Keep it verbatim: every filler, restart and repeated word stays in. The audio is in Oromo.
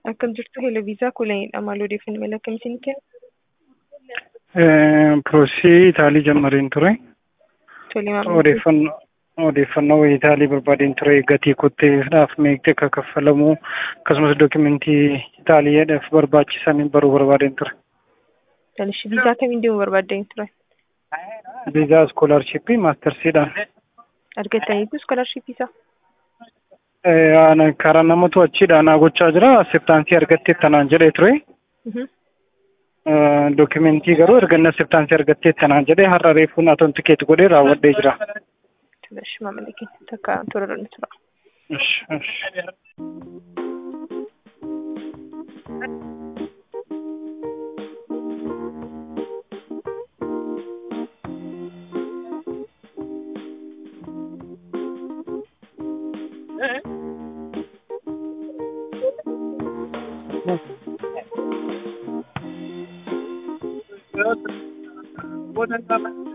Akkam jirtu hela viizaa kuleenidha. Maal odeeffannoo mala akkamiitiin kenna? Piroosii Itaalii jammariin ture. Tole maamila. Odeeffannoo odeeffannoo Itaalii barbaadeen ture. Gatii kotteedhaaf meeqatti akka kaffalamu akkasumas dookimentii Itaaliidhaaf barbaachisan baruu barbaadeen ture. Talishi viizaa kamiin deemuu barbaadeen ture? Viizaa iskoolaarshippii maastarsiidhaan. Argattaniitu iskoolaarshippii isaa? Karaa namatu achiidhaan gochaa jira. Aseptaansii argattee tanaan jedhee ture. Dookimentii garuu erganna aseptaansii argattee tanaan jedhee har'a reefuun atoon tikeetti godhee raawwadhee jira. Tolashi maamila keenya takka toora tura. Ish ish. What